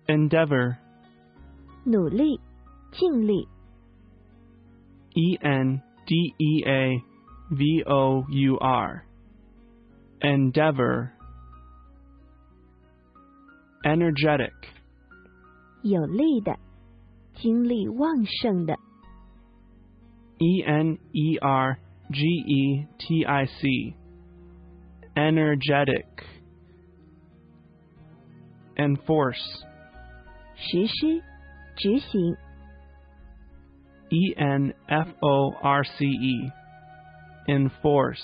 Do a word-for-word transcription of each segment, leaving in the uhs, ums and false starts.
endeavor, 努力，尽力。 E N D E A V O U R, endeavor. Energetic, 有力的，精力旺盛的。 E N E R G E T I C, energetic. Enforce, 实施，执行。 E N F O R C E, enforce.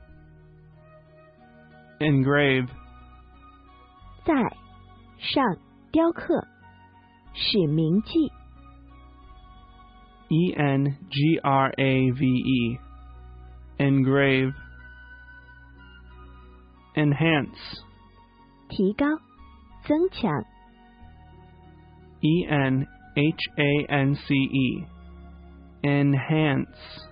Engrave, 在，上，雕刻，使铭记。 E N G R A V E, engrave. Enhance, 提高，增强。 E N H A N C E, enhance.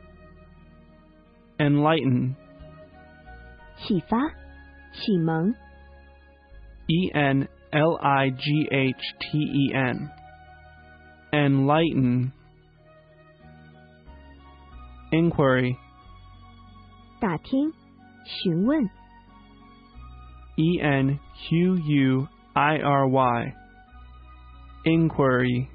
Enlighten, 启发，启蒙。 E N L I G H T E N, enlighten. Inquiry, 打听，询问。 E N Q U I R Y, inquiry.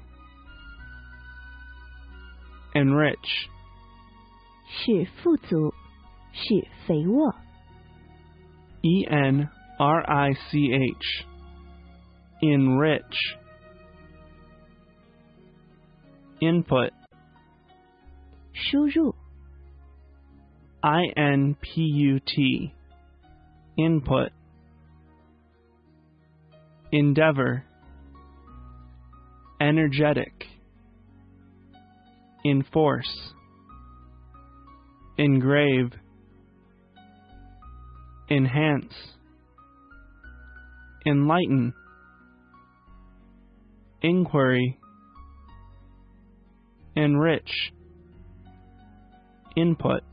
Enrich, 使富足，使肥沃。 E N R I C H, enrich. Input, 输入。 I N P U T, input. Endeavor, energetic. Enforce, engrave. Enhance, enlighten. Inquiry, enrich. Input.